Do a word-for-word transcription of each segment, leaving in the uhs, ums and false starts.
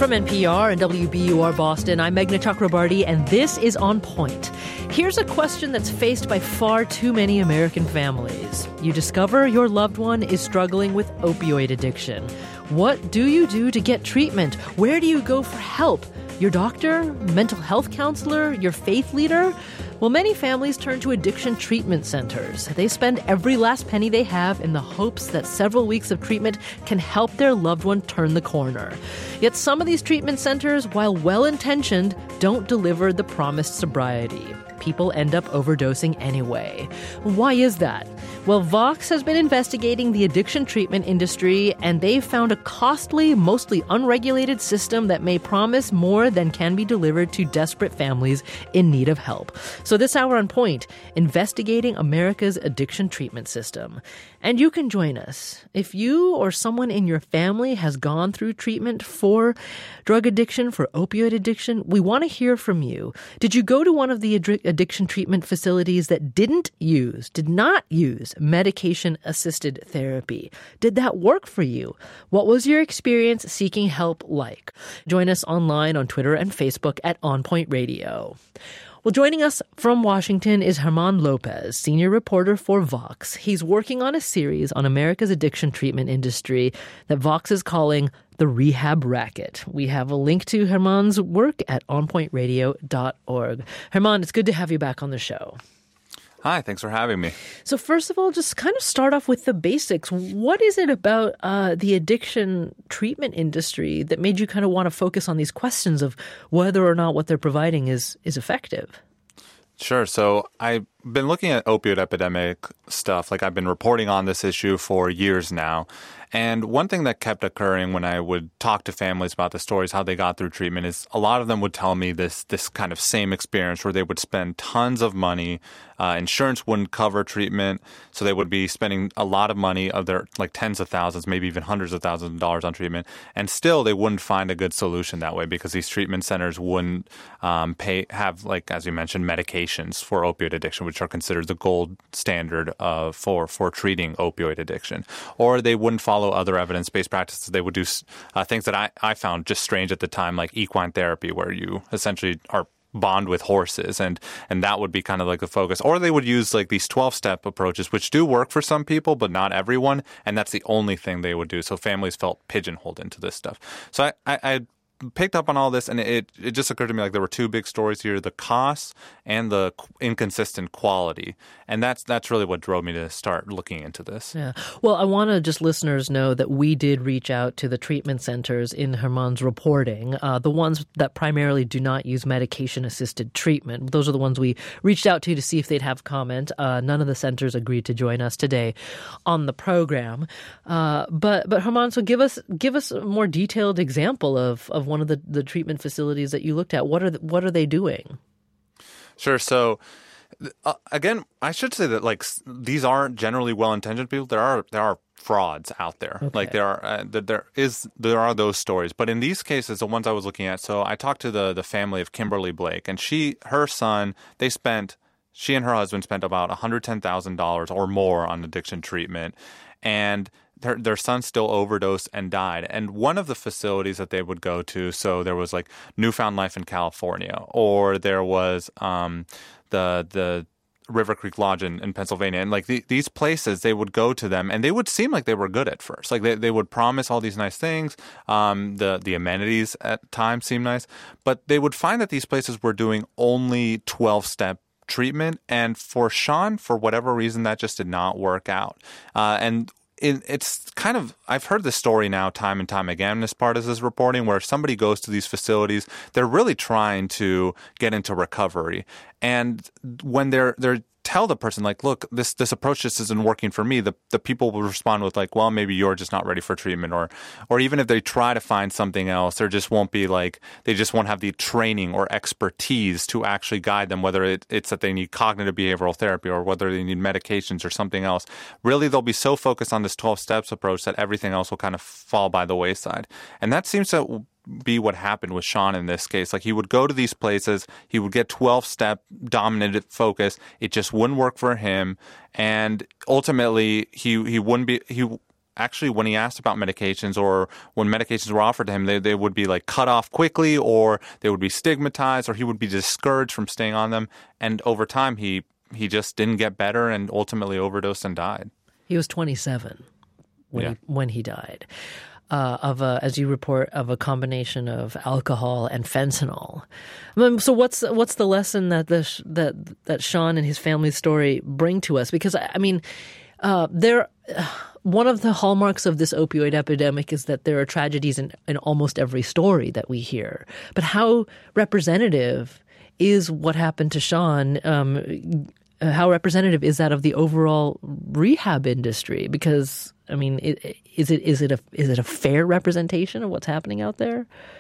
From N P R and W B U R Boston, I'm Meghna Chakrabarty, and this is On Point. Here's a question that's faced by far too many American families. You discover your loved one is struggling with opioid addiction. What do you do to get treatment? Where do you go for help? Your doctor? Mental health counselor? Your faith leader? Well, many families turn to addiction treatment centers. They spend every last penny they have in the hopes that several weeks of treatment can help their loved one turn the corner. Yet some of these treatment centers, while well-intentioned, don't deliver the promised sobriety. People end up overdosing anyway. Why is that? Well, Vox has been investigating the addiction treatment industry, and they've found a costly, mostly unregulated system that may promise more than can be delivered to desperate families in need of help. So this hour on Point, investigating America's addiction treatment system. And you can join us. If you or someone in your family has gone through treatment for drug addiction, for opioid addiction, we want to hear from you. Did you go to one of the ad- addiction treatment facilities that didn't use, did not use medication-assisted therapy? Did that work for you? What was your experience seeking help like? Join us online on Twitter and Facebook at On Point Radio. Well, joining us from Washington is German Lopez, senior reporter for Vox. He's working on a series on America's addiction treatment industry that Vox is calling The Rehab Racket. We have a link to German's work at on point radio dot org. German, it's good to have you back on the show. Hi, thanks for having me. So first of all, just kind of start off with the basics. What is it about uh, the addiction treatment industry that made you kind of want to focus on these questions of whether or not what they're providing is is effective? Sure. So I've been looking at opioid epidemic stuff. Like I've been reporting on this issue for years now. And one thing that kept occurring when I would talk to families about the stories, how they got through treatment, is a lot of them would tell me this this kind of same experience where they would spend tons of money. Uh, insurance wouldn't cover treatment, so they would be spending a lot of money, of their like tens of thousands, maybe even hundreds of thousands of dollars on treatment, and still they wouldn't find a good solution that way because these treatment centers wouldn't um, pay have, like as you mentioned, medications for opioid addiction, which are considered the gold standard uh, for for treating opioid addiction, or they wouldn't follow other evidence-based practices. They would do uh, things that I, I found just strange at the time, like equine therapy, where you essentially are bond with horses, and and that would be kind of like the focus. Or they would use like these twelve-step approaches, which do work for some people, but not everyone, and that's the only thing they would do. So families felt pigeonholed into this stuff. So I, I, I picked up on all this, and it it just occurred to me like there were two big stories here: the costs and the inconsistent quality, and that's that's really what drove me to start looking into this. Yeah. Well, I want to just listeners know that we did reach out to the treatment centers in German's reporting, uh, the ones that primarily do not use medication-assisted treatment. Those are the ones we reached out to to see if they'd have comment. Uh, none of the centers agreed to join us today on the program. Uh, but but German, so give us give us a more detailed example of of one of the, the treatment facilities that you looked at. What are the, what are they doing? Sure. So uh, again, I should say that like these aren't generally well-intentioned people. There are there are frauds out there. Okay. Like there are uh, there is there are those stories. But in these cases, the ones I was looking at, so I talked to the the family of Kimberly Blake, and she her son they spent she and her husband spent about one hundred ten thousand dollars or more on addiction treatment, and Their, their son still overdosed and died. And one of the facilities that they would go to, so there was like Newfound Life in California, or there was um, the the River Creek Lodge in, in Pennsylvania. And like the, these places, they would go to them and they would seem like they were good at first. Like they, they would promise all these nice things. Um, the, the amenities at times seemed nice. But they would find that these places were doing only twelve-step treatment. And for Sean, for whatever reason, that just did not work out. Uh, and It, it's kind of, I've heard this story now time and time again as part of this reporting, where somebody goes to these facilities, they're really trying to get into recovery. And when they're, they're, tell the person like, look, this this approach just isn't working for me, the the people will respond with like, well, maybe you're just not ready for treatment, or or even if they try to find something else, there just won't be like, they just won't have the training or expertise to actually guide them, whether it, it's that they need cognitive behavioral therapy or whether they need medications or something else. Really, they'll be so focused on this twelve steps approach that everything else will kind of fall by the wayside. And that seems to be what happened with Sean in this case. Like, he would go to these places, he would get twelve-step dominant focus. It just wouldn't work for him, and ultimately he he wouldn't be he actually, when he asked about medications or when medications were offered to him, they, they would be like cut off quickly, or they would be stigmatized, or he would be discouraged from staying on them. And over time, he he just didn't get better and ultimately overdosed and died. He was twenty-seven when Yeah. he, when he died. Uh, of a, as you report, of a combination of alcohol and fentanyl. Um, So what's what's the lesson that the that that Sean and his family's story bring to us? Because I mean, uh, there one of the hallmarks of this opioid epidemic is that there are tragedies in, in almost every story that we hear. But how representative is what happened to Sean? Um, how representative is that of the overall rehab industry? Because I mean, it, is it is it a is it a fair representation of what's happening out there?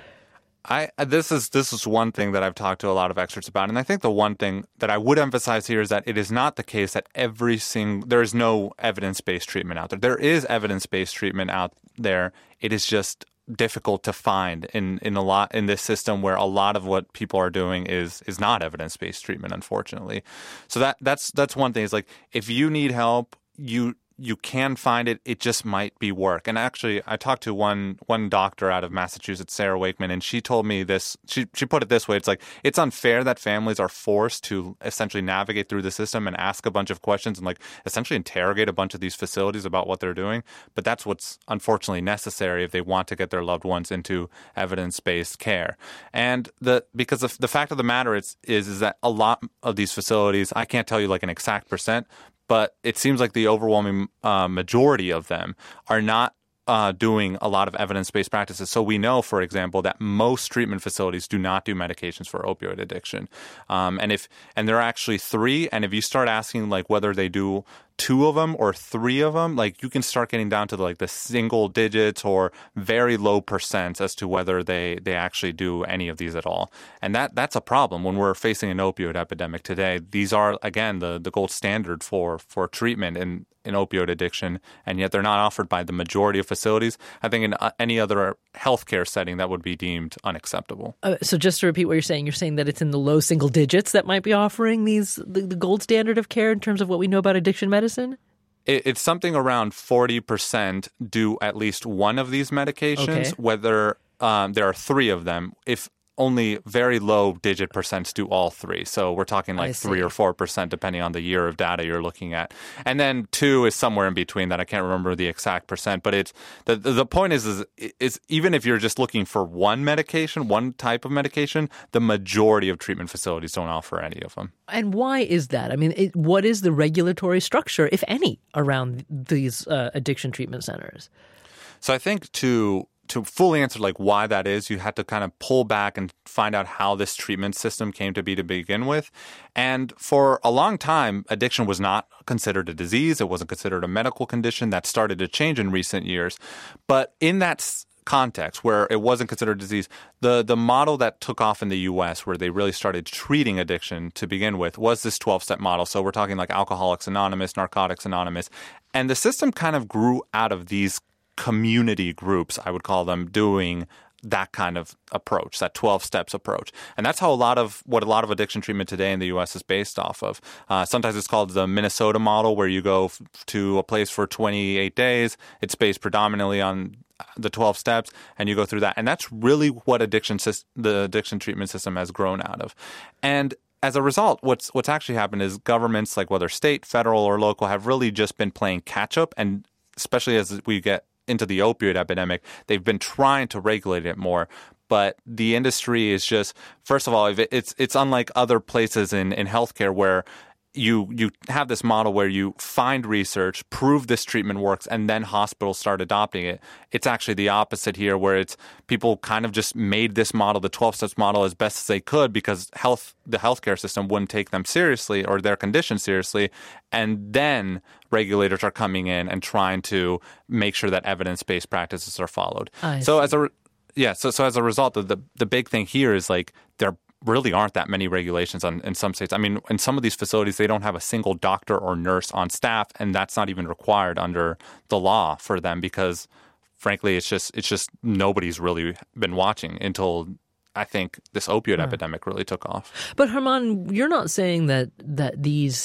I this is this is one thing that I've talked to a lot of experts about, and I think the one thing that I would emphasize here is that it is not the case that every single there is no evidence-based treatment out there. There is evidence-based treatment out there. It is just difficult to find in, in a lot in this system where a lot of what people are doing is is not evidence-based treatment, unfortunately. So that that's that's one thing. Is like if you need help, you you can find it. It just might be work. And actually, I talked to one one doctor out of Massachusetts, Sarah Wakeman, and she told me this. She she put it this way: it's like it's unfair that families are forced to essentially navigate through the system and ask a bunch of questions and like essentially interrogate a bunch of these facilities about what they're doing. But that's what's unfortunately necessary if they want to get their loved ones into evidence-based care. And the because of the fact of the matter is is is that a lot of these facilities, I can't tell you like an exact percent, but it seems like the overwhelming uh, majority of them are not uh, doing a lot of evidence-based practices. So we know, for example, that most treatment facilities do not do medications for opioid addiction. Um, and if and there are actually three. And if you start asking like whether they do two of them or three of them, like you can start getting down to like the single digits or very low percents as to whether they, they actually do any of these at all. And that that's a problem when we're facing an opioid epidemic today. These are, again, the, the gold standard for, for treatment in, in opioid addiction, and yet they're not offered by the majority of facilities. I think in uh, any other healthcare setting that would be deemed unacceptable. Uh, so just to repeat what you're saying, you're saying that it's in the low single digits that might be offering these the, the gold standard of care in terms of what we know about addiction medicine? It, it's something around forty percent do at least one of these medications, Okay. whether um, there are three of them. If only very low digit percents do all three. So we're talking I like see. three or four percent depending on the year of data you're looking at. And then two is somewhere in between that. I can't remember the exact percent, but it's the the point is is is even if you're just looking for one medication, one type of medication, the majority of treatment facilities don't offer any of them. And why is that? I mean, it, what is the regulatory structure, if any, around these uh, addiction treatment centers? So I think to to fully answer like why that is, you had to kind of pull back and find out how this treatment system came to be to begin with. And for a long time, addiction was not considered a disease. It wasn't considered a medical condition. That started to change in recent years. But in that s- context where it wasn't considered a disease, the, the model that took off in the U S where they really started treating addiction to begin with was this twelve-step model. So we're talking like Alcoholics Anonymous, Narcotics Anonymous. And the system kind of grew out of these community groups, I would call them, doing that kind of approach, that twelve steps approach. And that's how a lot of what a lot of addiction treatment today in the U S is based off of. Uh, sometimes it's called the Minnesota model, where you go f- to a place for twenty-eight days. It's based predominantly on the twelve steps, and you go through that. And that's really what addiction syst- the addiction treatment system has grown out of. And as a result, what's what's actually happened is governments, like whether state, federal, or local, have really just been playing catch up. And especially as we get into the opioid epidemic, they've been trying to regulate it more. But the industry is just, first of all, if it, it's it's unlike other places in, in healthcare where you you have this model where you find research, prove this treatment works, and then hospitals start adopting it. It's actually the opposite here, where it's people kind of just made this model, the twelve steps model, as best as they could because health the healthcare system wouldn't take them seriously or their condition seriously. And then regulators are coming in and trying to make sure that evidence-based practices are followed. I so see. as a yeah, so so as a result, the, the the big thing here is like there really aren't that many regulations on, in some states. I mean, in some of these facilities, they don't have a single doctor or nurse on staff, and that's not even required under the law for them because, frankly, it's just it's just nobody's really been watching until I think this opioid Huh. epidemic really took off. But Herman, you're not saying that that these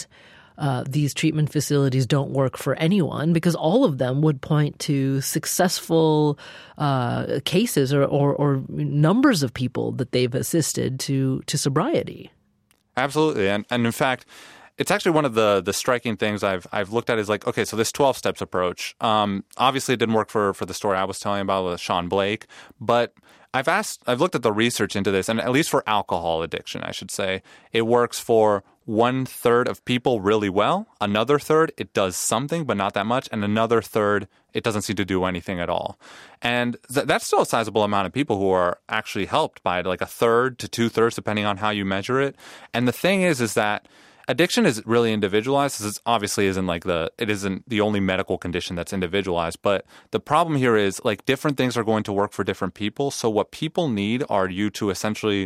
uh, these treatment facilities don't work for anyone, because all of them would point to successful uh, cases or, or, or numbers of people that they've assisted to to sobriety. Absolutely. And, and in fact, it's actually one of the the striking things I've I've looked at is like, okay, so this twelve steps approach, um, obviously it didn't work for, for the story I was telling about with Shawn Blake, but I've asked, I've looked at the research into this, and at least for alcohol addiction, I should say, it works for one third of people really well. Another third, it does something, but not that much. And another third, it doesn't seem to do anything at all. And th- that's still a sizable amount of people who are actually helped by it, like a third to two thirds, depending on how you measure it. And the thing is, is that addiction is really individualized. It obviously isn't like the, it isn't the only medical condition that's individualized. But the problem here is like different things are going to work for different people. So what people need are you to essentially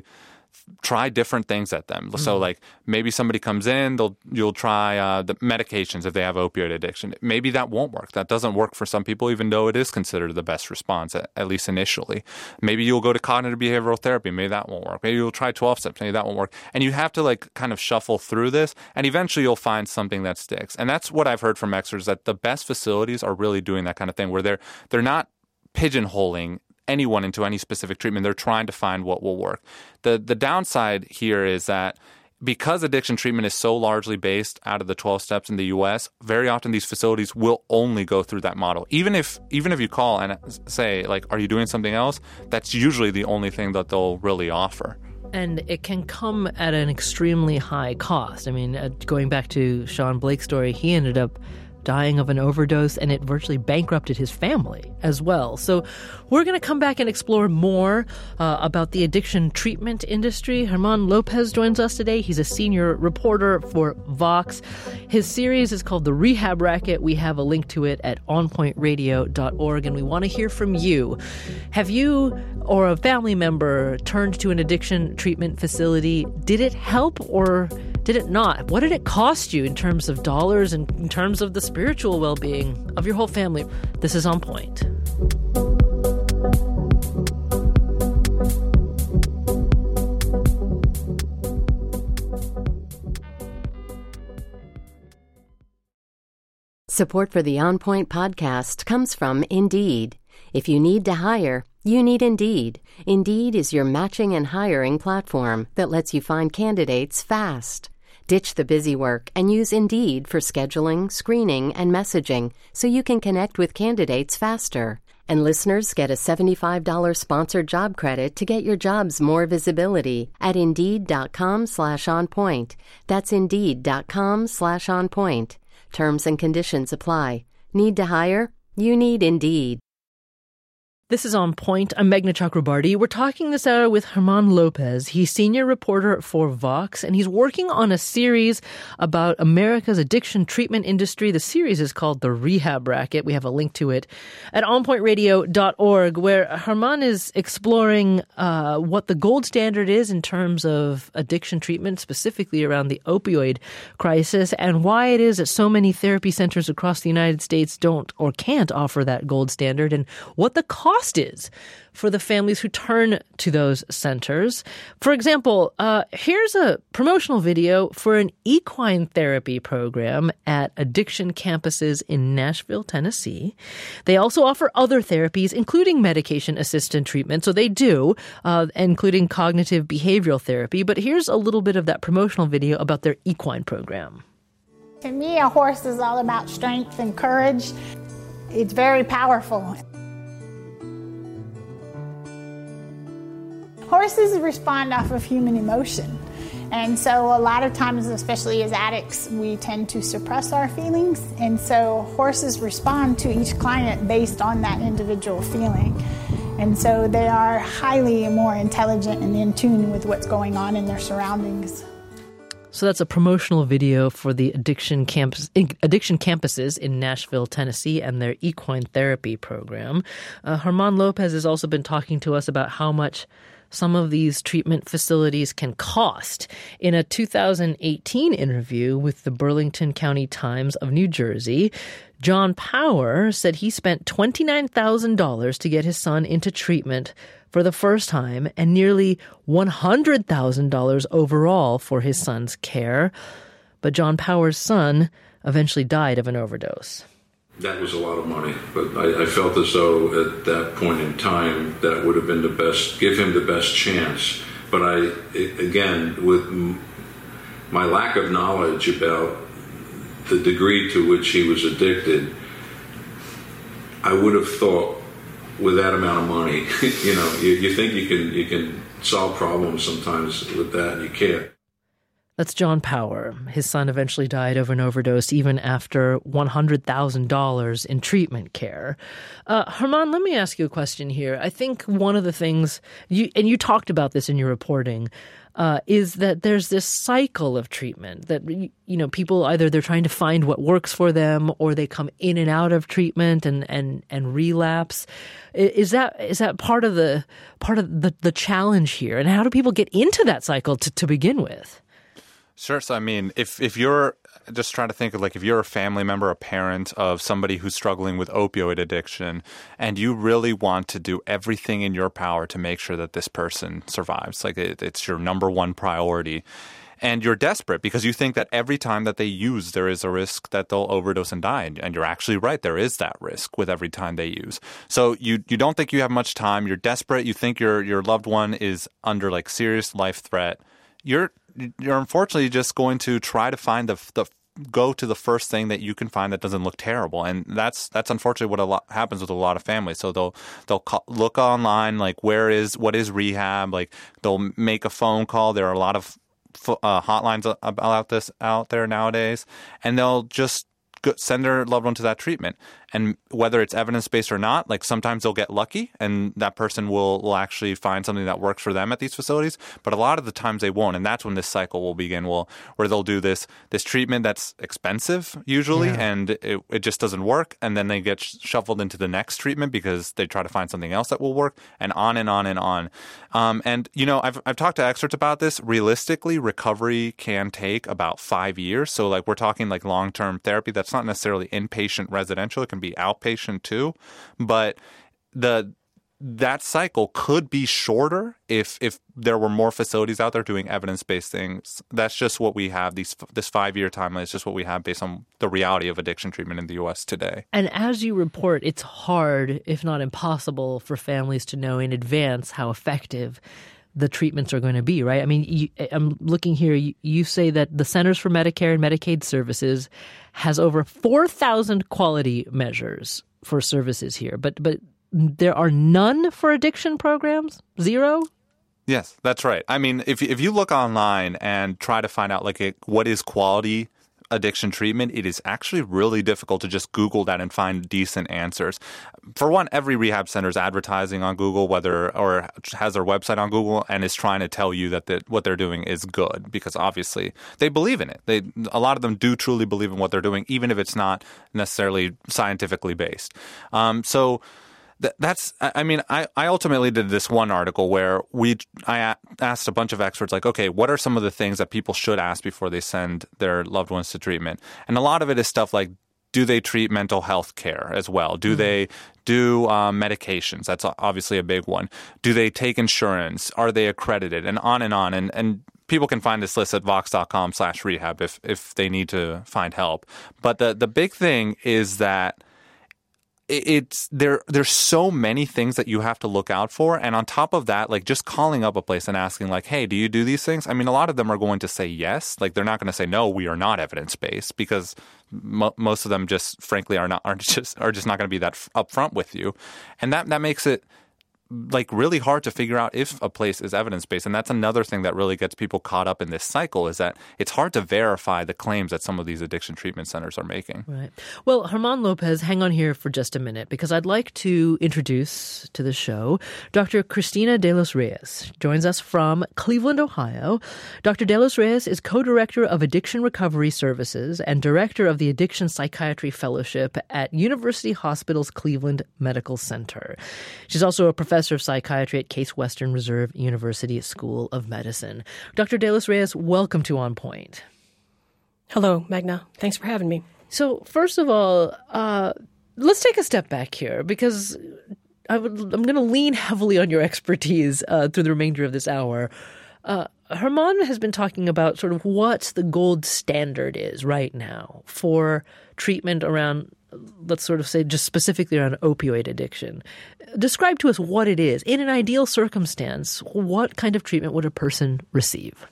try different things at them. Mm-hmm. So like maybe somebody comes in, they'll you'll try uh, the medications if they have opioid addiction. Maybe that won't work. That doesn't work for some people, even though it is considered the best response, at, at least initially. Maybe you'll go to cognitive behavioral therapy. Maybe that won't work. Maybe you'll try twelve steps. Maybe that won't work. And you have to like kind of shuffle through this, and eventually you'll find something that sticks. And that's what I've heard from experts, that the best facilities are really doing that kind of thing, where they're they're not pigeonholing anyone into any specific treatment. They're trying to find what will work. The the downside here is that because addiction treatment is so largely based out of the twelve steps in the U S, very often these facilities will only go through that model. Even if even if you call and say, like, are you doing something else? That's usually the only thing that they'll really offer. And it can come at an extremely high cost. I mean, uh, going back to Shawn Blake's story, he ended up dying of an overdose, and it virtually bankrupted his family as well. So we're going to come back and explore more uh, about the addiction treatment industry. German Lopez joins us today. He's a senior reporter for Vox. His series is called The Rehab Racket. We have a link to it at on point radio dot org, and we want to hear from you. Have you or a family member turned to an addiction treatment facility? Did it help or did it not? What did it cost you in terms of dollars and in terms of the spiritual well-being of your whole family? This is On Point. Support for the On Point podcast comes from Indeed. If you need to hire, you need Indeed. Indeed is your matching and hiring platform that lets you find candidates fast. Ditch the busy work and use Indeed for scheduling, screening, and messaging so you can connect with candidates faster. And listeners get a seventy-five dollars sponsored job credit to get your jobs more visibility at Indeed.com slash on point. That's Indeed.com slash on point. Terms and conditions apply. Need to hire? You need Indeed. This is On Point. I'm Meghna Chakrabarty. We're talking this hour with German Lopez. He's senior reporter for Vox, and he's working on a series about America's addiction treatment industry. The series is called The Rehab Racket. We have a link to it at on point radio dot org, where German is exploring uh, what the gold standard is in terms of addiction treatment, specifically around the opioid crisis, and why it is that so many therapy centers across the United States don't or can't offer that gold standard, and what the cost is for the families who turn to those centers. For example, uh, here's a promotional video for an equine therapy program at addiction campuses in Nashville, Tennessee. They also offer other therapies, including medication-assisted treatment. So they do, uh, including cognitive behavioral therapy. But here's a little bit of that promotional video about their equine program. To me, a horse is all about strength and courage. It's very powerful. Horses respond off of human emotion. And so a lot of times, especially as addicts, we tend to suppress our feelings. And so horses respond to each client based on that individual feeling. And so they are highly more intelligent and in tune with what's going on in their surroundings. So that's a promotional video for the addiction campus, addiction campuses in Nashville, Tennessee, and their equine therapy program. Uh, German Lopez has also been talking to us about how much some of these treatment facilities can cost. In a two thousand eighteen interview with the Burlington County Times of New Jersey, John Power said he spent twenty-nine thousand dollars to get his son into treatment for the first time and nearly one hundred thousand dollars overall for his son's care. but John Power's son eventually died of an overdose. That was a lot of money, but I, I felt as though at that point in time that would have been the best, give him the best chance. But I, again, with my lack of knowledge about the degree to which he was addicted, I would have thought with that amount of money, you know, you, you think you can you can solve problems sometimes with that, and you can't. That's John Power. His son eventually died of an overdose even after one hundred thousand dollars in treatment care. Uh, Germán, let me ask you a question here. I think one of the things, you and you talked about this in your reporting, uh, is that there's this cycle of treatment that, you know, people either they're trying to find what works for them or they come in and out of treatment and, and, and relapse. Is that is that part of the part of the, the challenge here? And how do people get into that cycle to, to begin with? Sure. So, I mean, if, if you're just trying to think of like if you're a family member, a parent of somebody who's struggling with opioid addiction, and you really want to do everything in your power to make sure that this person survives, like it, it's your number one priority, and you're desperate because you think that every time that they use, there is a risk that they'll overdose and die. And you're actually right. There is that risk with every time they use. So you, you don't think you have much time. You're desperate. You think your, your loved one is under like serious life threat. You're you're unfortunately just going to try to find the the go to the first thing that you can find that doesn't look terrible, and that's that's unfortunately what a lot happens with a lot of families. So they'll they'll call, look online, like where is what is rehab, like they'll make a phone call. There are a lot of uh, hotlines about this out there nowadays, and they'll just send their loved one to that treatment. And whether it's evidence-based or not, like sometimes they'll get lucky and that person will, will actually find something that works for them at these facilities. But a lot of the times they won't. And that's when this cycle will begin, will, where they'll do this this treatment that's expensive usually, yeah. and it, it just doesn't work. And then they get shuffled into the next treatment because they try to find something else that will work, and on and on and on. Um, and, you know, I've, I've talked to experts about this. Realistically, recovery can take about five years. So like we're talking like long-term therapy. That's not necessarily inpatient residential. It can be outpatient too, but the that cycle could be shorter if if there were more facilities out there doing evidence-based things. That's just what we have. These this five-year timeline is just what we have based on the reality of addiction treatment in the U S today. And as you report, it's hard, if not impossible, for families to know in advance how effective the treatments are going to be, right? I mean, you, I'm looking here. You, you say that the Centers for Medicare and Medicaid Services has over four thousand quality measures for services here, but but there are none for addiction programs? Zero? Yes, that's right. I mean, if if you look online and try to find out like a, what is quality addiction treatment, it is actually really difficult to just Google that and find decent answers. For one, every rehab center is advertising on Google, whether or has their website on Google, and is trying to tell you that the, what they're doing is good because obviously they believe in it. They a lot of them do truly believe in what they're doing, even if it's not necessarily scientifically based. Um, so. That's, I mean, I, I ultimately did this one article where we, I asked a bunch of experts, like, okay, what are some of the things that people should ask before they send their loved ones to treatment? And a lot of it is stuff like, do they treat mental health care as well? Do mm-hmm. they do um, medications? That's obviously a big one. Do they take insurance? Are they accredited? And on and on. And, and people can find this list at vox.com slash rehab if, if they need to find help. But the, the big thing is that it's there. There's so many things that you have to look out for, and on top of that, like just calling up a place and asking, like, "Hey, do you do these things?" I mean, a lot of them are going to say yes. Like they're not going to say no. We are not evidence based because mo- most of them just, frankly, are not are just are just not going to be that f- upfront with you, and that that makes it like really hard to figure out if a place is evidence-based. And that's another thing that really gets people caught up in this cycle is that it's hard to verify the claims that some of these addiction treatment centers are making. Right. Well, Germán Lopez, hang on here for just a minute because I'd like to introduce to the show Doctor Cristina De Los Reyes. Joins us from Cleveland, Ohio. Doctor De Los Reyes is co-director of Addiction Recovery Services and director of the Addiction Psychiatry Fellowship at University Hospitals Cleveland Medical Center. She's also a professor Professor of Psychiatry at Case Western Reserve University School of Medicine. Doctor De Los Reyes, welcome to On Point. Hello, Magna. Thanks for having me. So, first of all, uh, let's take a step back here because I would, I'm going to lean heavily on your expertise uh, through the remainder of this hour. Uh, Germán has been talking about sort of what the gold standard is right now for treatment around, let's sort of say just specifically around opioid addiction. Describe to us what it is. In an ideal circumstance, what kind of treatment would a person receive?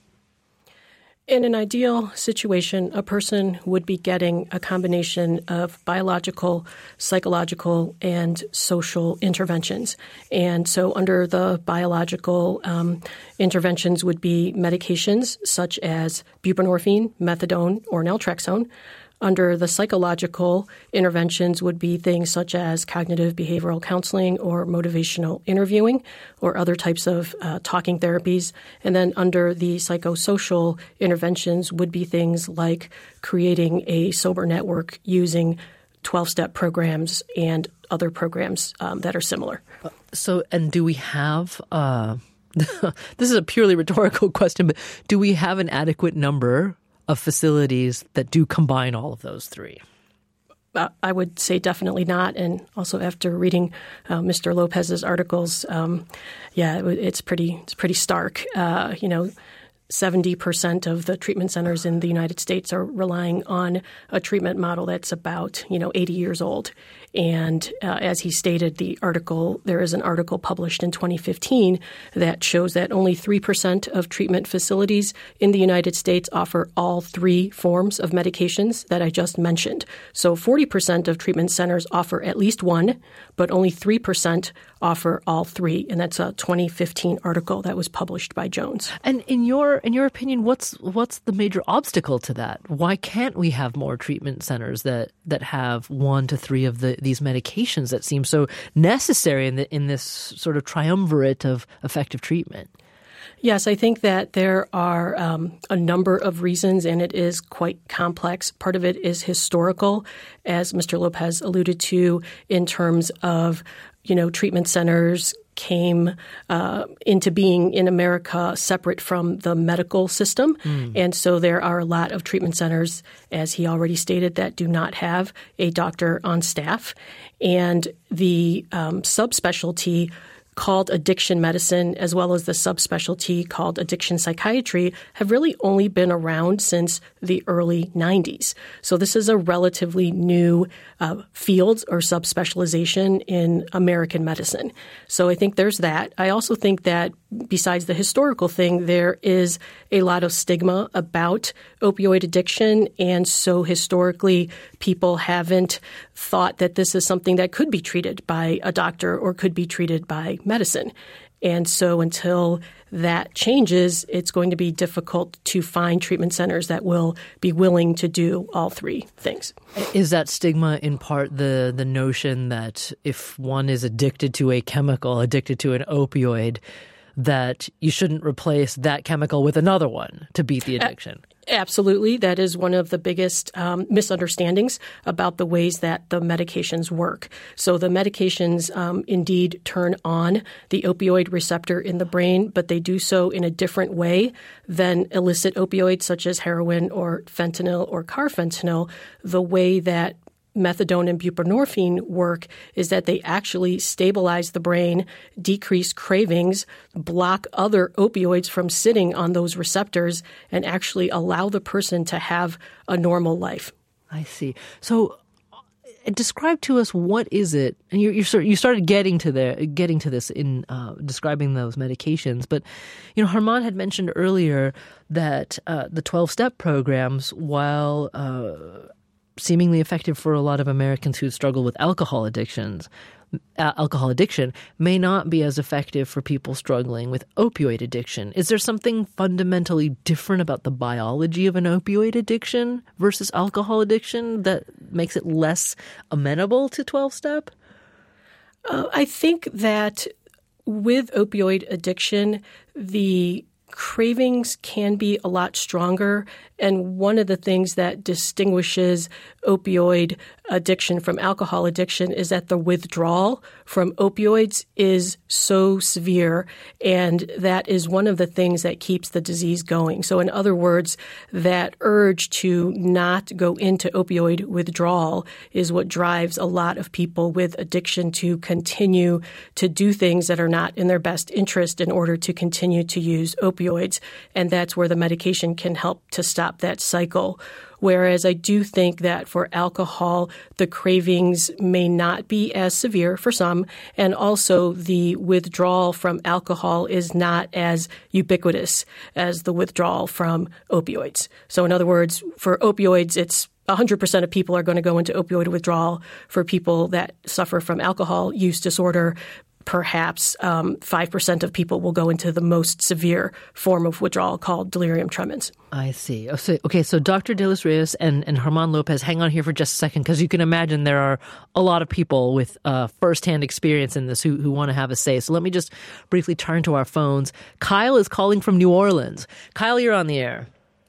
In an ideal situation, a person would be getting a combination of biological, psychological, and social interventions. And so under the biological um, interventions would be medications such as buprenorphine, methadone, or naltrexone. Under the psychological interventions would be things such as cognitive behavioral counseling or motivational interviewing or other types of uh, talking therapies. And then under the psychosocial interventions would be things like creating a sober network using twelve-step programs and other programs um, that are similar. So, and do we have uh, – this is a purely rhetorical question, but do we have an adequate number of facilities that do combine all of those three? Uh, I would say definitely not. And also after reading uh, Mister Lopez's articles, um, yeah, it, it's pretty it's pretty stark. Uh, you know, seventy percent of the treatment centers in the United States are relying on a treatment model that's about, you know, eighty years old. And uh, as he stated, the article, there is an article published in twenty fifteen that shows that only three percent of treatment facilities in the United States offer all three forms of medications that I just mentioned. So forty percent of treatment centers offer at least one, but only three percent offer all three. And that's a twenty fifteen article that was published by Jones. And in your in your opinion, what's what's the major obstacle to that? Why can't we have more treatment centers that, that have one to three of the these medications that seem so necessary in the, in this sort of triumvirate of effective treatment? Yes, I think that there are um, a number of reasons, and it is quite complex. Part of it is historical, as Mister Lopez alluded to, in terms of, you know, treatment centers came uh, into being in America separate from the medical system. Mm. And so there are a lot of treatment centers, as he already stated, that do not have a doctor on staff. And the um, subspecialty called addiction medicine, as well as the subspecialty called addiction psychiatry, have really only been around since the early nineties. So this is a relatively new uh, field or subspecialization in American medicine. So I think there's that. I also think that besides the historical thing, there is a lot of stigma about opioid addiction. And so historically, people haven't thought that this is something that could be treated by a doctor or could be treated by medicine. And so until that changes, it's going to be difficult to find treatment centers that will be willing to do all three things. Is that stigma in part the, the notion that if one is addicted to a chemical, addicted to an opioid, that you shouldn't replace that chemical with another one to beat the addiction? Absolutely. That is one of the biggest um, misunderstandings about the ways that the medications work. So the medications um, indeed turn on the opioid receptor in the brain, but they do so in a different way than illicit opioids such as heroin or fentanyl or carfentanil. The way that methadone and buprenorphine work is that they actually stabilize the brain, decrease cravings, block other opioids from sitting on those receptors, and actually allow the person to have a normal life. I see. So describe to us what is it, and you you, sort, you started getting to the getting to this in uh, describing those medications, but you know, Germán had mentioned earlier that uh, the twelve-step programs, while uh, seemingly effective for a lot of Americans who struggle with alcohol addictions, uh, alcohol addiction may not be as effective for people struggling with opioid addiction. Is there something fundamentally different about the biology of an opioid addiction versus alcohol addiction that makes it less amenable to twelve-step? Uh, I think that with opioid addiction, the cravings can be a lot stronger. And one of the things that distinguishes opioid addiction from alcohol addiction is that the withdrawal from opioids is so severe, and that is one of the things that keeps the disease going. So in other words, that urge to not go into opioid withdrawal is what drives a lot of people with addiction to continue to do things that are not in their best interest in order to continue to use opioids. And that's where the medication can help to stop that cycle. Whereas I do think that for alcohol, the cravings may not be as severe for some, and also the withdrawal from alcohol is not as ubiquitous as the withdrawal from opioids. So in other words, for opioids, it's one hundred percent of people are going to go into opioid withdrawal. For people that suffer from alcohol use disorder, perhaps um, five percent of people will go into the most severe form of withdrawal called delirium tremens. I see. Okay, so Doctor De Los Rios and, and Germán Lopez, hang on here for just a second, because you can imagine there are a lot of people with uh, firsthand experience in this who, who want to have a say. So let me just briefly turn to our phones. Kyle is calling from New Orleans. Kyle, you're on the air.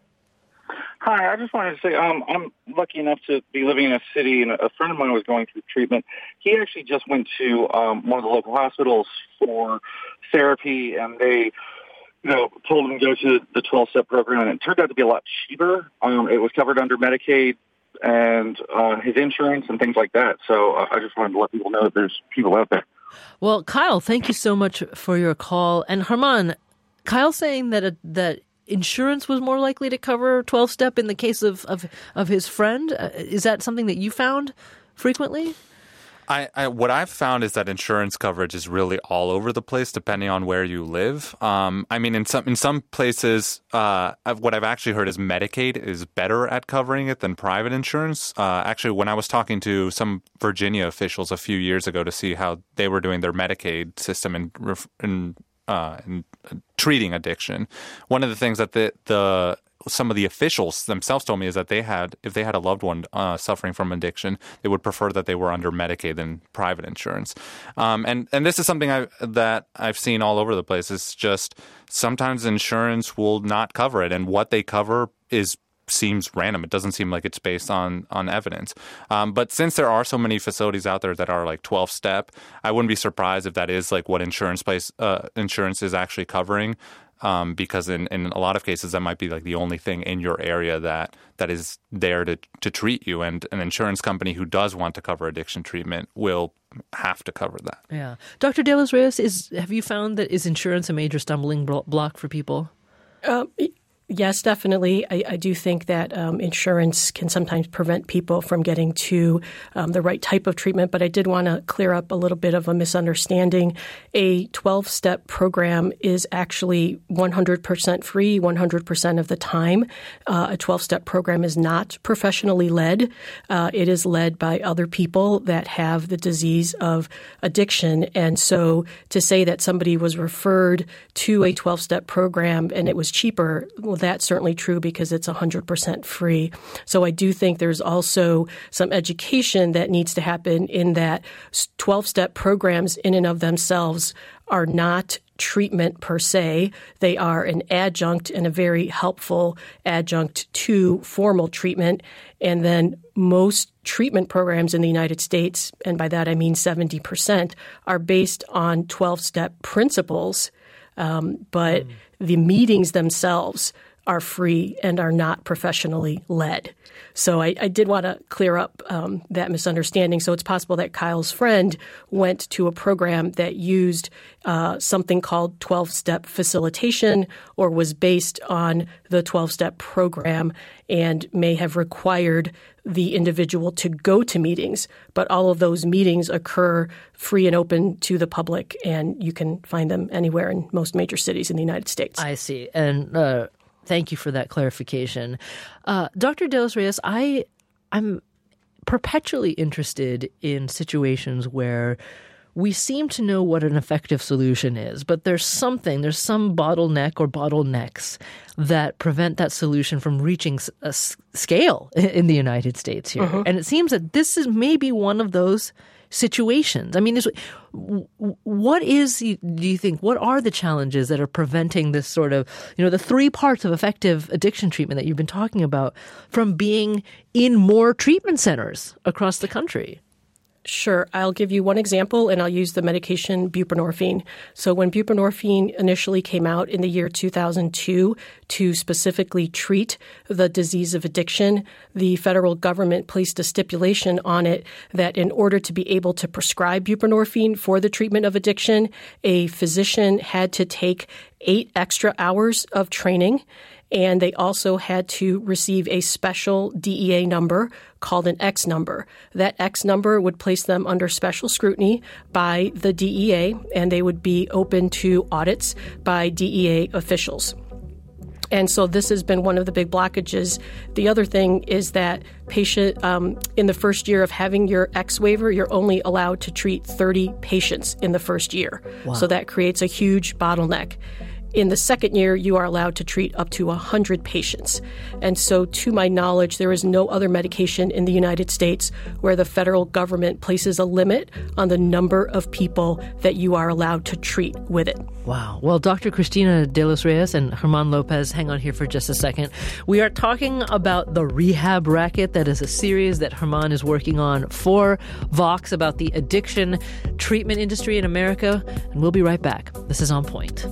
Hi, I just wanted to say um, I'm lucky enough to be living in a city, and a friend of mine was going through treatment. He actually just went to um, one of the local hospitals for therapy, and they, you know, told him to go to the twelve-step program, and it turned out to be a lot cheaper. Um, it was covered under Medicaid and uh, his insurance and things like that. So uh, I just wanted to let people know that there's people out there. Well, Kyle, thank you so much for your call. And Germán, Kyle's saying that a, that insurance was more likely to cover twelve-step in the case of, of, of his friend. Uh, is that something that you found frequently? I, I what I've found is that insurance coverage is really all over the place depending on where you live. Um, I mean, in some in some places, uh, I've, what I've actually heard is Medicaid is better at covering it than private insurance. Uh, actually, when I was talking to some Virginia officials a few years ago to see how they were doing their Medicaid system in in Uh, in uh, treating addiction, one of the things that the, the some of the officials themselves told me is that they had, if they had a loved one uh, suffering from addiction, they would prefer that they were under Medicaid than private insurance. Um, and and this is something I that I've seen all over the place. It's just sometimes insurance will not cover it, and what they cover is seems random. It doesn't seem like it's based on on evidence. Um, but since there are so many facilities out there that are like twelve-step, I wouldn't be surprised if that is like what insurance place uh, insurance is actually covering. Um, because in, in a lot of cases, that might be like the only thing in your area that that is there to to treat you. And an insurance company who does want to cover addiction treatment will have to cover that. Yeah, Doctor De Los Rios, is have you found that is insurance a major stumbling block for people? Uh, Yes, definitely. I, I do think that um, insurance can sometimes prevent people from getting to um, the right type of treatment. But I did want to clear up a little bit of a misunderstanding. A twelve-step program is actually one hundred percent free one hundred percent of the time. Uh, a twelve-step program is not professionally led. Uh, it is led by other people that have the disease of addiction. And so to say that somebody was referred to a twelve-step program and it was cheaper, well, that's certainly true because it's one hundred percent free. So I do think there's also some education that needs to happen in that twelve-step programs in and of themselves are not treatment per se. They are an adjunct and a very helpful adjunct to formal treatment. And then most treatment programs in the United States, and by that I mean seventy percent, are based on twelve-step principles. Um, but mm. the meetings themselves are free and are not professionally led. So I, I did want to clear up um, that misunderstanding. So it's possible that Kyle's friend went to a program that used uh, something called twelve-step facilitation or was based on the twelve-step program and may have required the individual to go to meetings. But all of those meetings occur free and open to the public, and you can find them anywhere in most major cities in the United States. I see. And uh thank you for that clarification. Uh, Doctor De Los Rios, I, I'm perpetually interested in situations where we seem to know what an effective solution is, but there's something, there's some bottleneck or bottlenecks that prevent that solution from reaching a s- scale in the United States here. Uh-huh. And it seems that this is maybe one of those situations. I mean, is, what is, do you think, what are the challenges that are preventing this sort of, you know, the three parts of effective addiction treatment that you've been talking about from being in more treatment centers across the country? Sure. I'll give you one example, and I'll use the medication buprenorphine. So when buprenorphine initially came out in the year two thousand two to specifically treat the disease of addiction, the federal government placed a stipulation on it that in order to be able to prescribe buprenorphine for the treatment of addiction, a physician had to take eight extra hours of training, and they also had to receive a special D E A number called an X number. That X number would place them under special scrutiny by the D E A, and they would be open to audits by D E A officials. And so this has been one of the big blockages. The other thing is that patient um, in the first year of having your X waiver, you're only allowed to treat thirty patients in the first year. Wow. So that creates a huge bottleneck. In the second year, you are allowed to treat up to one hundred patients. And so, to my knowledge, there is no other medication in the United States where the federal government places a limit on the number of people that you are allowed to treat with it. Wow. Well, Doctor Cristina de los Reyes and Germán Lopez, hang on here for just a second. We are talking about the Rehab Racket. That is a series that Germán is working on for Vox about the addiction treatment industry in America. And we'll be right back. This is On Point.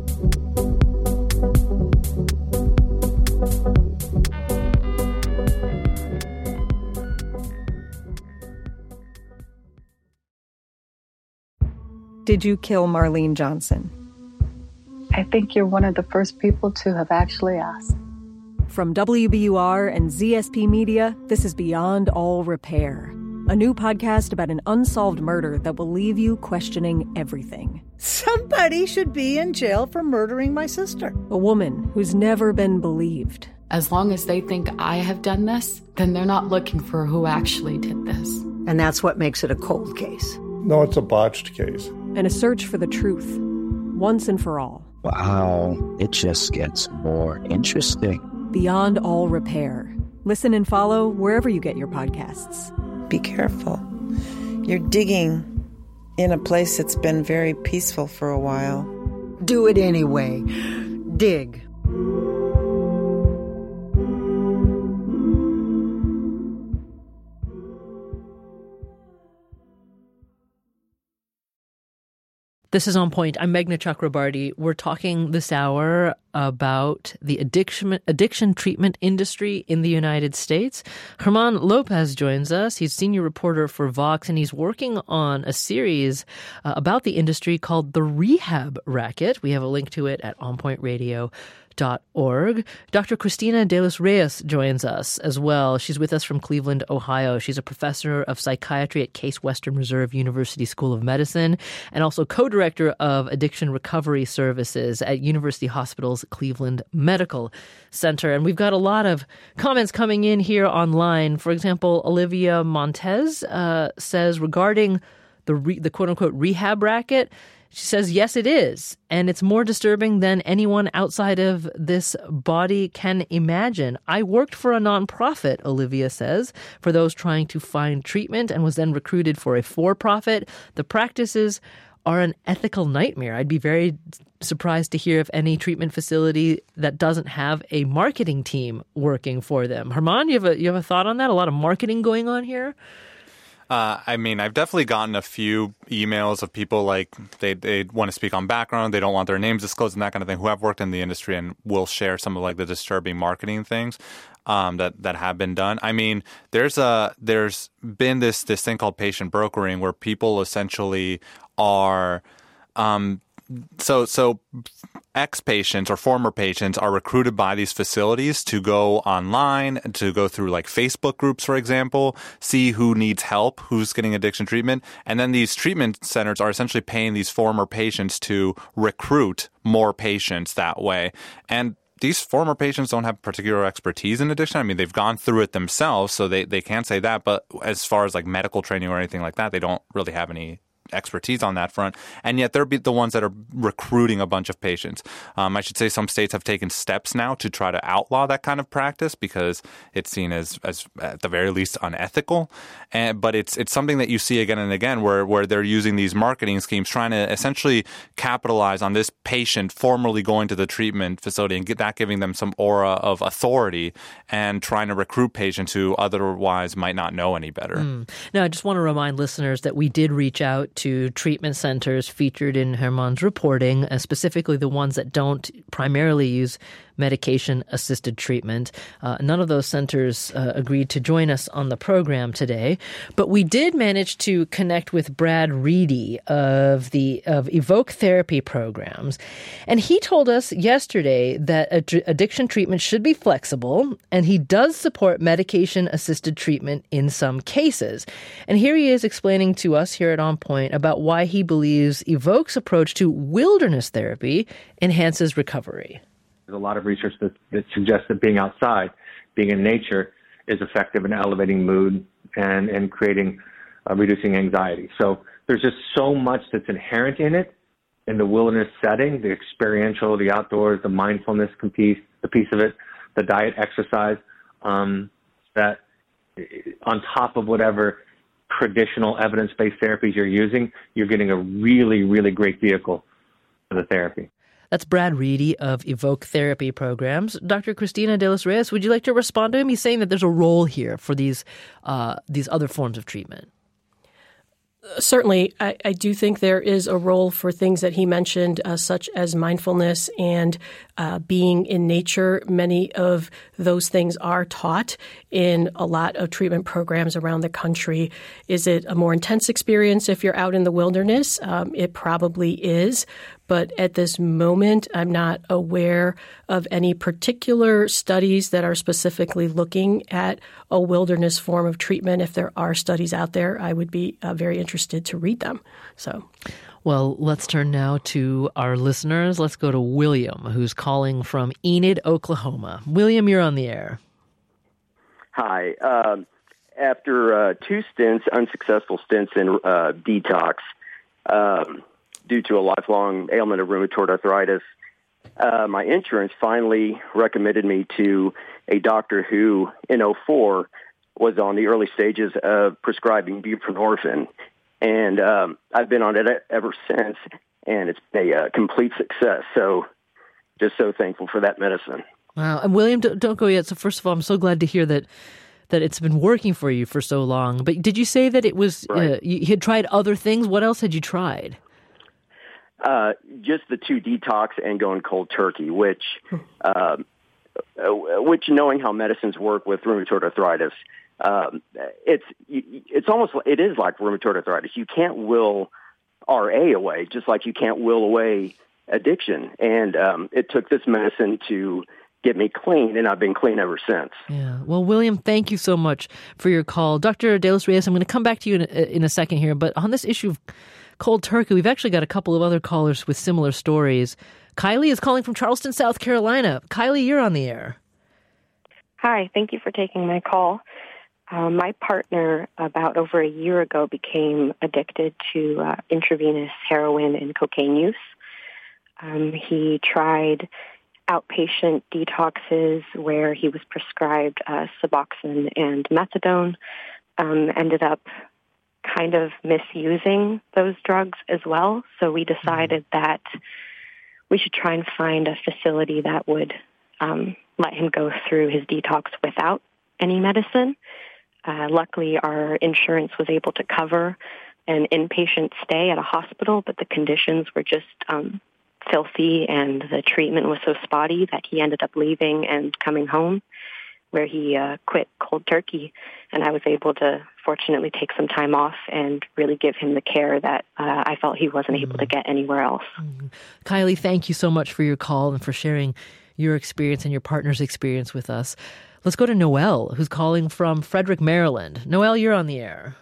Did you kill Marlene Johnson? I think you're one of the first people to have actually asked. From W B U R and Z S P Media, this is Beyond All Repair, a new podcast about an unsolved murder that will leave you questioning everything. Somebody should be in jail for murdering my sister. A woman who's never been believed. As long as they think I have done this, then they're not looking for who actually did this. And that's what makes it a cold case. No, it's a botched case. And a search for the truth, once and for all. Wow, it just gets more interesting. Beyond All Repair. Listen and follow wherever you get your podcasts. Be careful. You're digging in a place that's been very peaceful for a while. Do it anyway. Dig. This is On Point. I'm Meghna Chakrabarty. We're talking this hour about the addiction addiction treatment industry in the United States. Germán Lopez joins us. He's senior reporter for Vox, and he's working on a series uh, about the industry called The Rehab Racket. We have a link to it at on point radio dot org. Doctor Cristina de los Reyes joins us as well. She's with us from Cleveland, Ohio. She's a professor of psychiatry at Case Western Reserve University School of Medicine and also co-director of addiction recovery services at University Hospital's Cleveland Medical Center. And we've got a lot of comments coming in here online. For example, Olivia Montez uh, says regarding the re- the quote-unquote rehab racket, she says, yes, it is. And it's more disturbing than anyone outside of this body can imagine. I worked for a nonprofit, Olivia says, for those trying to find treatment and was then recruited for a for-profit. The practices are an ethical nightmare. I'd be very surprised to hear of any treatment facility that doesn't have a marketing team working for them. Germán, you have a, you have a thought on that? A lot of marketing going on here? Uh, I mean, I've definitely gotten a few emails of people like they they want to speak on background, they don't want their names disclosed and that kind of thing, who have worked in the industry and will share some of like the disturbing marketing things um, that that have been done. I mean, there's a there's been this this thing called patient brokering where people essentially are um, so so. ex-patients or former patients are recruited by these facilities to go online, to go through like Facebook groups, for example, see who needs help, who's getting addiction treatment. And then these treatment centers are essentially paying these former patients to recruit more patients that way. And these former patients don't have particular expertise in addiction. I mean, they've gone through it themselves, so they, they can't say that. But as far as like medical training or anything like that, they don't really have any expertise on that front, and yet they're the ones that are recruiting a bunch of patients. Um, I should say some states have taken steps now to try to outlaw that kind of practice because it's seen as, as at the very least unethical. And, but it's it's something that you see again and again where, where they're using these marketing schemes trying to essentially capitalize on this patient formerly going to the treatment facility and get that giving them some aura of authority and trying to recruit patients who otherwise might not know any better. Mm. Now, I just want to remind listeners that we did reach out to treatment centers featured in Herman's reporting, uh, specifically the ones that don't primarily use medication-assisted treatment. Uh, none of those centers uh, agreed to join us on the program today, but we did manage to connect with Brad Reedy of the of Evoke Therapy programs, and he told us yesterday that ad- addiction treatment should be flexible, and he does support medication-assisted treatment in some cases. And here he is explaining to us here at On Point about why he believes Evoke's approach to wilderness therapy enhances recovery. There's a lot of research that, that suggests that being outside, being in nature, is effective in elevating mood and, and creating, uh, reducing anxiety. So there's just so much that's inherent in it, in the wilderness setting, the experiential, the outdoors, the mindfulness piece, the piece of it, the diet, exercise, um, that on top of whatever traditional evidence-based therapies you're using, you're getting a really, really great vehicle for the therapy. That's Brad Reedy of Evoke Therapy Programs. Doctor Cristina de los Reyes, would you like to respond to him? He's saying that there's a role here for these uh, these other forms of treatment. Certainly, I, I do think there is a role for things that he mentioned, uh, such as mindfulness and uh, being in nature. Many of those things are taught in a lot of treatment programs around the country. Is it a more intense experience if you're out in the wilderness? Um, it probably is. But at this moment, I'm not aware of any particular studies that are specifically looking at a wilderness form of treatment. If there are studies out there, I would be uh, very interested to read them. So, well, let's turn now to our listeners. Let's go to William, who's calling from Enid, Oklahoma. William, you're on the air. Hi. Um, after uh, two stints, unsuccessful stints in uh, detox, um, due to a lifelong ailment of rheumatoid arthritis, uh, my insurance finally recommended me to a doctor who, in oh four, was on the early stages of prescribing buprenorphine. And um, I've been on it ever since, and it's a uh, complete success. So just so thankful for that medicine. Wow. And William, don't, don't go yet. So first of all, I'm so glad to hear that that it's been working for you for so long. But did you say that it was right. uh, you had tried other things? What else had you tried? Uh, just the two detox and going cold turkey, which, uh, which knowing how medicines work with rheumatoid arthritis, um, it's it's almost it is like rheumatoid arthritis. You can't will R A away, just like you can't will away addiction. And um, it took this medicine to get me clean, and I've been clean ever since. Yeah. Well, William, thank you so much for your call, Doctor De Los Reyes. I'm going to come back to you in a, in a second here, but on this issue of cold turkey, we've actually got a couple of other callers with similar stories. Kylie is calling from Charleston, South Carolina. Kylie, you're on the air. Hi, thank you for taking my call. Uh, my partner, about over a year ago, became addicted to uh, intravenous heroin and cocaine use. Um, he tried outpatient detoxes where he was prescribed uh, Suboxone and methadone, um, ended up kind of misusing those drugs as well. So we decided that we should try and find a facility that would um, let him go through his detox without any medicine. Uh, luckily, our insurance was able to cover an inpatient stay at a hospital, but the conditions were just um, filthy and the treatment was so spotty that he ended up leaving and coming home, where he uh, quit cold turkey. And I was able to fortunately take some time off and really give him the care that uh, I felt he wasn't mm-hmm. able to get anywhere else. Mm-hmm. Kylie, thank you so much for your call and for sharing your experience and your partner's experience with us. Let's go to Noelle, who's calling from Frederick, Maryland. Noelle, you're on the air.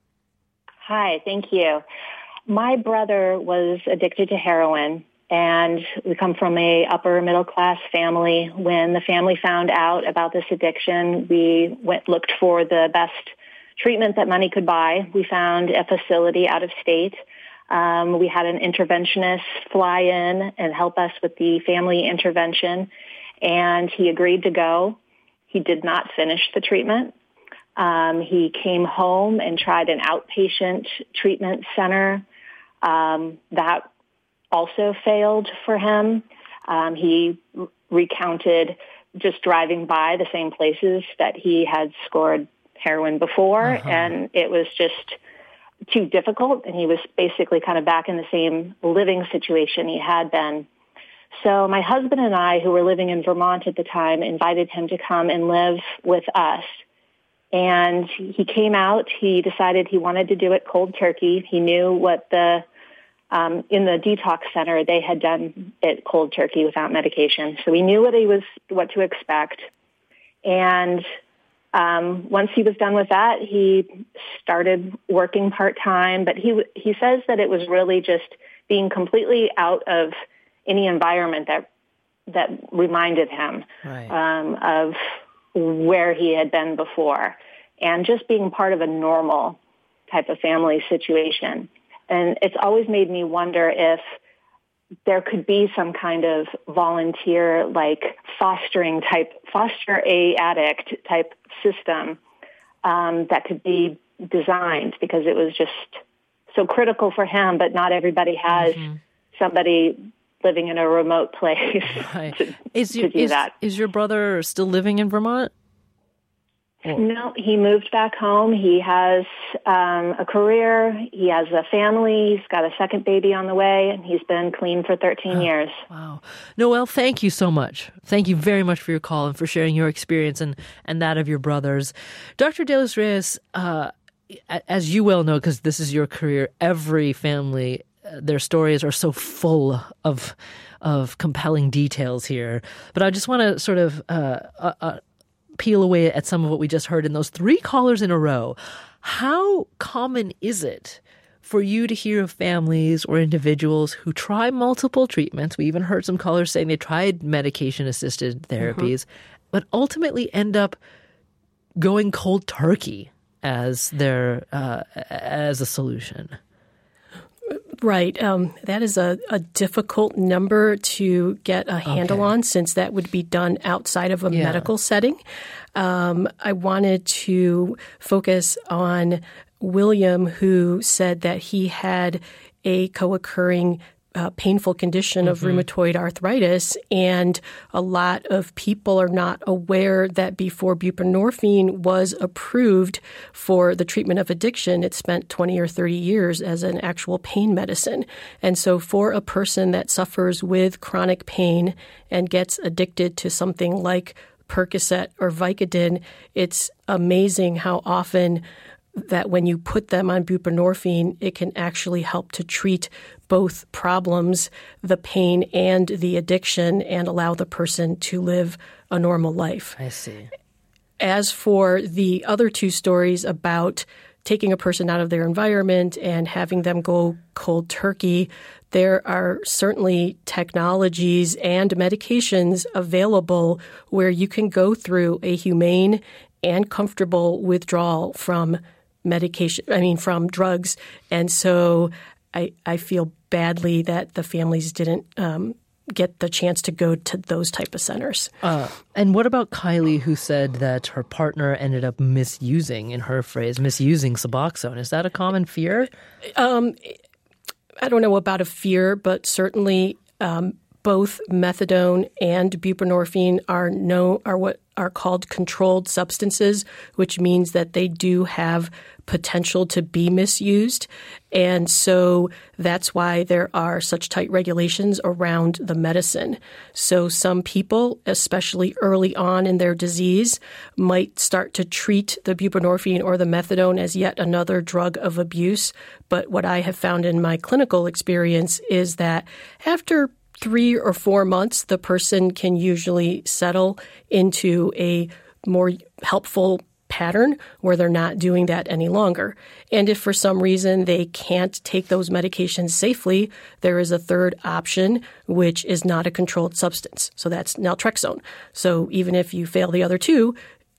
Hi, thank you. My brother was addicted to heroin, and we come from a upper middle class family. When the family found out about this addiction, we went looked for the best treatment that money could buy. We found a facility out of state Um, we had an interventionist fly in and help us with the family intervention, and he agreed to go. He did not finish the treatment. Um, he came home and tried an outpatient treatment center. Um, that also failed for him. Um, he r- recounted just driving by the same places that he had scored heroin before, uh-huh. and it was just too difficult, and he was basically kind of back in the same living situation he had been. So my husband and I, who were living in Vermont at the time, invited him to come and live with us. And he came out. He decided he wanted to do it cold turkey. He knew what the, um, in the detox center, they had done it cold turkey without medication. So he knew what he was, what to expect. And um, once he was done with that, he started working part-time. But he he says that it was really just being completely out of any environment that that reminded him right. um, of where he had been before, and just being part of a normal type of family situation. And it's always made me wonder if there could be some kind of volunteer, like fostering type, foster a addict type system um, that could be designed, because it was just so critical for him, but not everybody has mm-hmm. somebody living in a remote place right. to, is you, to do is, that. Is your brother still living in Vermont? Or? No, he moved back home. He has um, a career. He has a family. He's got a second baby on the way, and he's been clean for thirteen oh, years. Wow. Noelle, thank you so much. Thank you very much for your call and for sharing your experience and, and that of your brothers. Doctor De Los Reyes, uh, as you well know, because this is your career, every family, uh, their stories are so full of of compelling details here. But I just want to sort of uh, uh, uh, peel away at some of what we just heard in those three callers in a row. How common is it for you to hear of families or individuals who try multiple treatments? We even heard some callers saying they tried medication-assisted therapies, mm-hmm. but ultimately end up going cold turkey as their uh, as a solution. Right. Um, that is a, a difficult number to get a handle okay. on, since that would be done outside of a yeah. medical setting. Um, I wanted to focus on William, who said that he had a co-occurring Uh, painful condition of mm-hmm. rheumatoid arthritis, and a lot of people are not aware that before buprenorphine was approved for the treatment of addiction, it spent twenty or thirty years as an actual pain medicine. And so for a person that suffers with chronic pain and gets addicted to something like Percocet or Vicodin, it's amazing how often that when you put them on buprenorphine, it can actually help to treat both problems, the pain and the addiction, and allow the person to live a normal life. I see. As for the other two stories about taking a person out of their environment and having them go cold turkey, there are certainly technologies and medications available where you can go through a humane and comfortable withdrawal from medication, I mean, from drugs. And so I, I feel badly that the families didn't um, get the chance to go to those type of centers. Uh, and what about Kylie, who said that her partner ended up misusing, in her phrase, misusing Suboxone? Is that a common fear? Um, I don't know about a fear, but certainly um, both methadone and buprenorphine are no are what are called controlled substances, which means that they do have potential to be misused. And so that's why there are such tight regulations around the medicine. So some people, especially early on in their disease, might start to treat the buprenorphine or the methadone as yet another drug of abuse. But what I have found in my clinical experience is that after three or four months, the person can usually settle into a more helpful pattern where they're not doing that any longer. And if for some reason they can't take those medications safely, there is a third option, which is not a controlled substance. So that's naltrexone. So even if you fail the other two,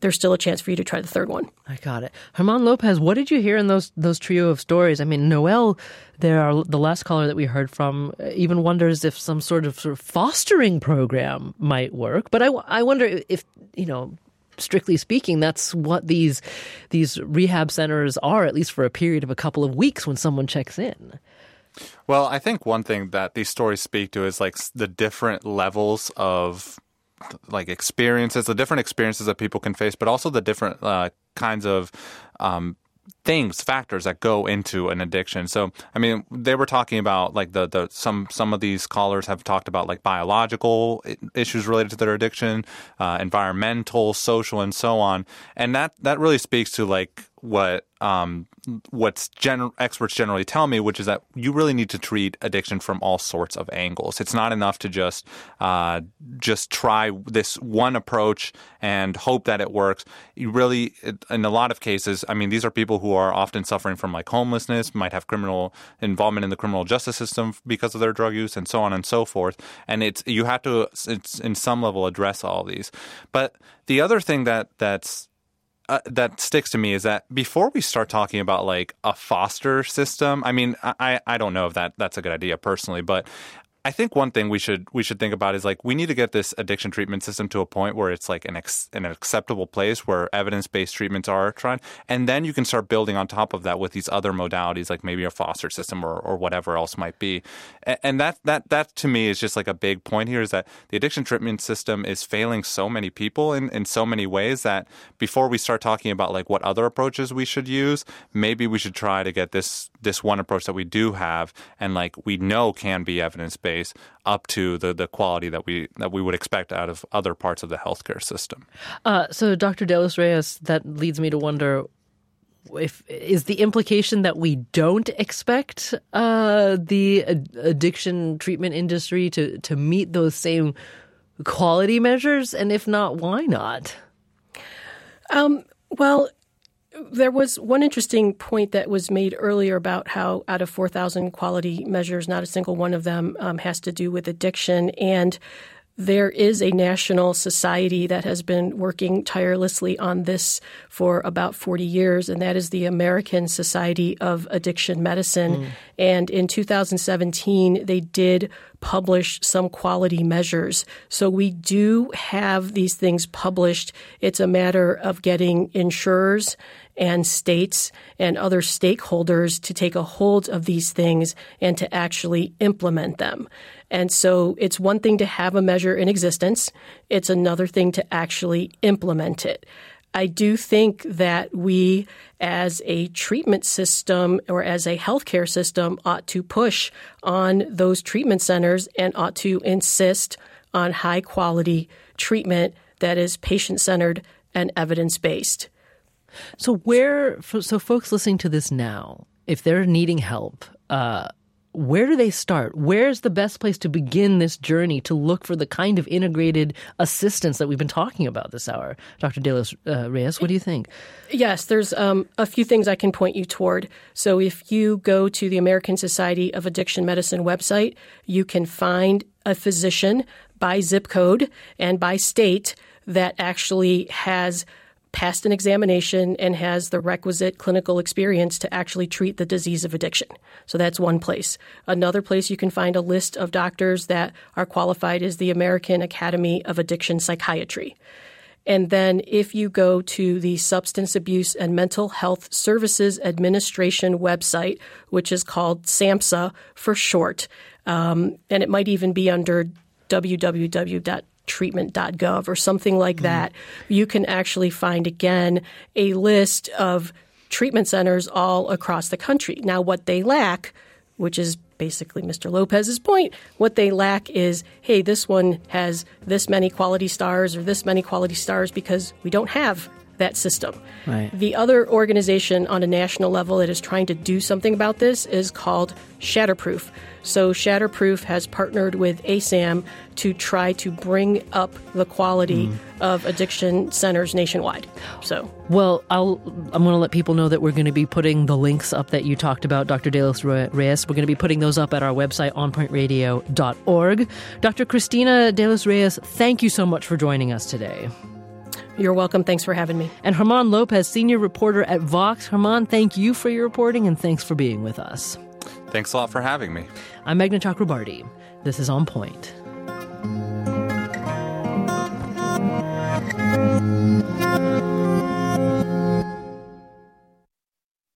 there's still a chance for you to try the third one. I got it. Germán Lopez, what did you hear in those those trio of stories? I mean, Noel, there are, the last caller that we heard from, even wonders if some sort of, sort of fostering program might work. But I, I wonder if, you know, strictly speaking, that's what these these rehab centers are, at least for a period of a couple of weeks when someone checks in. Well, I think one thing that these stories speak to is like the different levels of like experiences, the different experiences that people can face, but also the different uh, kinds of um, things, factors that go into an addiction. So, I mean, they were talking about like the, the some some of these callers have talked about like biological issues related to their addiction, uh, environmental, social, and so on. And that, that really speaks to like what um, what's gen- experts generally tell me, which is that you really need to treat addiction from all sorts of angles. It's not enough to just uh, just try this one approach and hope that it works. You really, in a lot of cases, I mean, these are people who are often suffering from like homelessness, might have criminal involvement in the criminal justice system because of their drug use, and so on and so forth. And it's you have to, it's in some level, address all these. But the other thing that that's Uh, that sticks to me is that before we start talking about like a foster system, I mean, I, I don't know if that that's a good idea personally, but I think one thing we should we should think about is like we need to get this addiction treatment system to a point where it's like an ex, an acceptable place where evidence-based treatments are tried, and then you can start building on top of that with these other modalities, like maybe a foster system or, or whatever else might be. And that that that to me is just like a big point here, is that the addiction treatment system is failing so many people in, in so many ways that before we start talking about like what other approaches we should use, maybe we should try to get this this one approach that we do have and like we know can be evidence-based up to the, the quality that we that we would expect out of other parts of the healthcare system. Uh, so, Doctor De Los Reyes, that leads me to wonder if is the implication that we don't expect uh, the ad- addiction treatment industry to to meet those same quality measures, and if not, why not? Um, well. There was one interesting point that was made earlier about how out of four thousand quality measures, not a single one of them um, has to do with addiction. And there is a national society that has been working tirelessly on this for about forty years, and that is the American Society of Addiction Medicine. Mm. And in two thousand seventeen, they did publish some quality measures. So we do have these things published. It's a matter of getting insurers and states and other stakeholders to take a hold of these things and to actually implement them. And so it's one thing to have a measure in existence. It's another thing to actually implement it. I do think that we as a treatment system or as a healthcare system ought to push on those treatment centers and ought to insist on high quality treatment that is patient-centered and evidence-based. So where, so folks listening to this now, if they're needing help, uh, where do they start? Where's the best place to begin this journey to look for the kind of integrated assistance that we've been talking about this hour? Doctor De Los uh, Reyes, what do you think? Yes, there's um, a few things I can point you toward. So if you go to the American Society of Addiction Medicine website, you can find a physician by zip code and by state that actually has passed an examination and has the requisite clinical experience to actually treat the disease of addiction. So that's one place. Another place you can find a list of doctors that are qualified is the American Academy of Addiction Psychiatry. And then if you go to the Substance Abuse and Mental Health Services Administration website, which is called SAMHSA for short, um, and it might even be under w w w dot treatment dot gov or something like mm-hmm. that, you can actually find, again, a list of treatment centers all across the country. Now, what they lack, which is basically Mister Lopez's point, what they lack is, hey, this one has this many quality stars or this many quality stars because we don't have that system. Right. The other organization on a national level that is trying to do something about this is called Shatterproof. So Shatterproof has partnered with A S A M to try to bring up the quality mm. of addiction centers nationwide. So, well, I'll, I'm going to let people know that we're going to be putting the links up that you talked about, Doctor De Los Reyes. We're going to be putting those up at our website, on point radio dot org. Doctor Cristina De Los Reyes, thank you so much for joining us today. You're welcome. Thanks for having me. And Germán Lopez, senior reporter at Vox. Germán, thank you for your reporting, and thanks for being with us. Thanks a lot for having me. I'm Meghna Chakrabarti. This is On Point.